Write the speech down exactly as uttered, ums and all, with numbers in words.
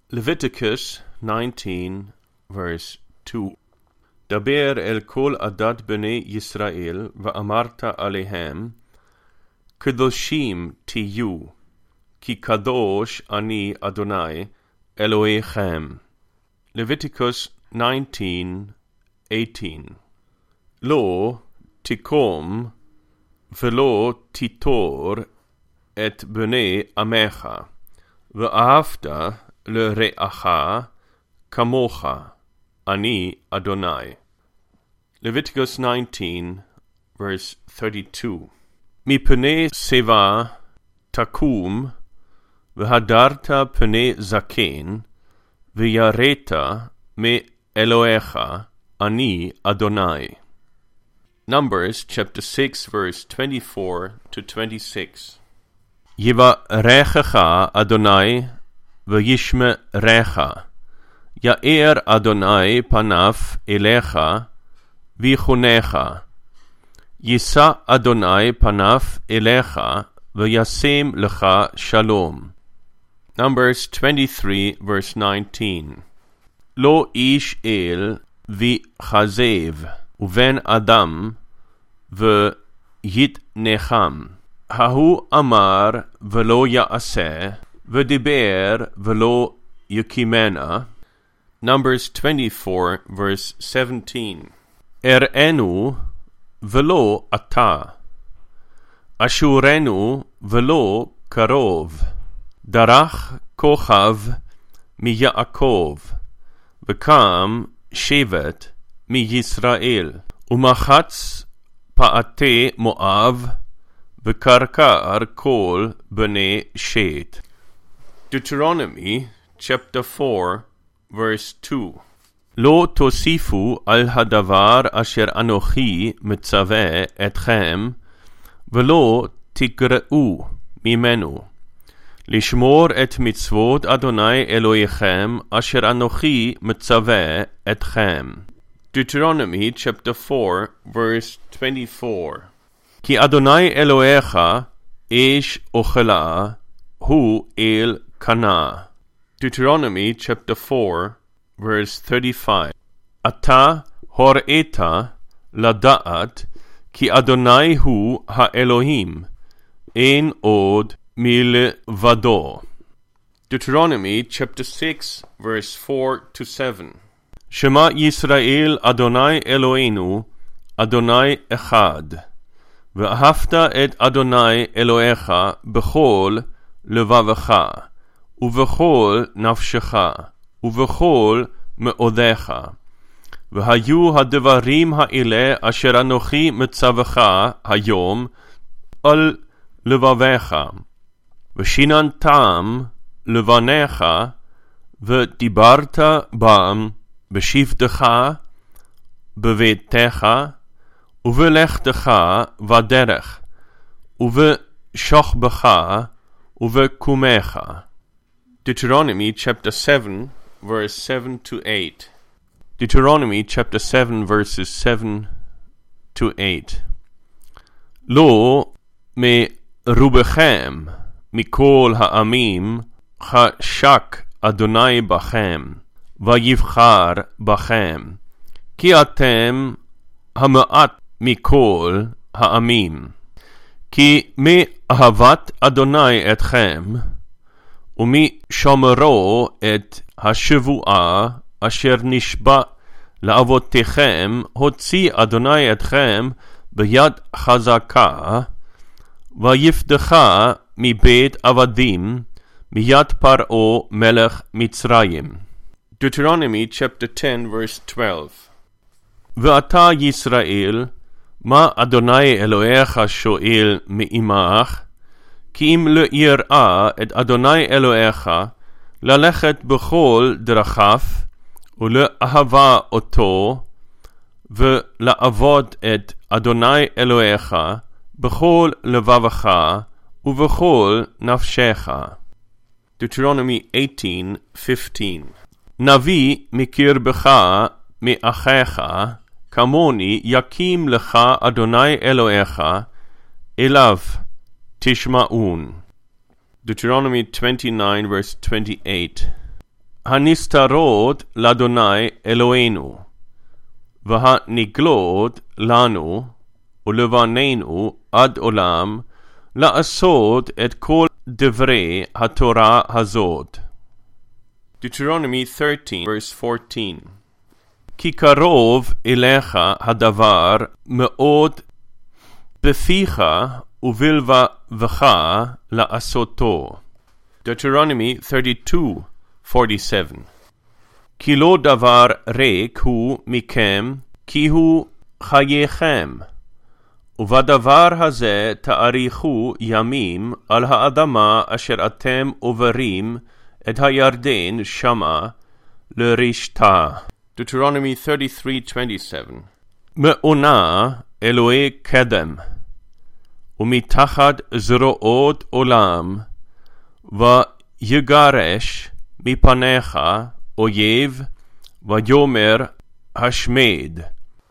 Leviticus nineteen, verse two. דבר אל כל עדת בני ישראל, ואמרת עליהם, קדושים תהיו, כי קדוש אני אדוני אלוהיכם. Leviticus nineteen, eighteen. לא תקום ולא תיטור את בני עמך, ואהבת לרעך כמוך, אני אדוני. Leviticus nineteen, verse thirty-two. מפני שיבה תקום, והדרת פני זקן, ויראת מאלוהיך, אני אדוני. Numbers chapter six, verse twenty-four to twenty-six. יברכך אדוני וישמרך, יאר אדוני פניו אליך ויחונך, יישא אדוני פניו אליך וישם לך שלום. Numbers twenty-three, verse nineteen. לא איש אל וכזב ובן אדם ויתנחם. ההוא אמר ולא יעשה, ודיבר ולא יקימנה. Numbers twenty-four, verse seventeen. אראנו ולא אתה, אשורנו ולא קרוב, דרך כוכב מיעקב, וקם שבט מישראל, ומחץ פעתי מואב, וקרקר כל בני שת. Deuteronomy chapter four, verse two. לא תוסיפו על הדבר אשר אנוכי מצווה אתכם, ולא תגרעו ממנו, לשמור את מצוות אדוני אלוהיכם אשר אנוכי מצווה אתכם. Deuteronomy chapter four, verse twenty-four. כי אדוני אלוהיך איש אוכלה, הוא אל קנה. Deuteronomy chapter four, verse thirty-five. אתה הוראית לדעת כי אדוני הוא האלוהים, אין עוד מלבדו. Deuteronomy chapter six, verse four to seven. שמע ישראל אדוני אלוהינו, אדוני אחד. ואהבת את אדוני אלוהיך בכל לבבך, ובכל נפשך, ובכל מאודיך. והיו הדברים האלה אשר אנוכי מצווך היום על לבביך, ושיננתם לבניך, ודיברת בם בשבתך, בביתך, ובלכתך בדרך, ובשוכבך, ובקומך. Deuteronomy chapter seven, verse seven to eight. Deuteronomy chapter seven, verses seven to eight. לא מרובכם מכל העמים חשק אדוני בכם, ויבחר בכם, כי אתם המעט מכל העמים. כי מאהבת אדוני אתכם, ומשומרו את השבועה אשר נשבע לאבותיכם, הוציא אדוני אתכם ביד חזקה, ויפדך מבית עבדים, מיד פרעה מלך מצרים. Deuteronomy chapter ten, verse twelve. ואתה ישראל, מה אדוני אלוהיך שואל מעמך? כי אם לא יראה את אדוני אלוהיך ללכת בכל דרכיו, ולאהבה אותו, ולעבוד את אדוני אלוהיך בכל לבבך ובכל נפשך. Deuteronomy eighteen, fifteen. נביא מקרבך מאחיך, כמוני יקים לך אדוני אלוהיך, אליו תשמעון. Deuteronomy twenty-nine, verse twenty-eight. הנסתרות לאדוני אלוהינו, והנגלות לנו ולבנינו עד עולם, לעשות את כל דברי התורה הזאת. Deuteronomy thirteen, verse fourteen. כי קרוב אליך הדבר מאוד בפיך ובלבבך לעשותו. Deuteronomy thirty-two, forty-seven. כי לא דבר ריק הוא מכם, כי הוא חייכם. ובדבר הזה תאריכו ימים על האדמה אשר אתם עוברים את הירדן שמה לרשתה. Deuteronomy thirty-three, twenty-seven. מעונה אלוהי קדם, ומתחת זרועות עולם, ויגרש מפניך אויב, ויאמר השמד.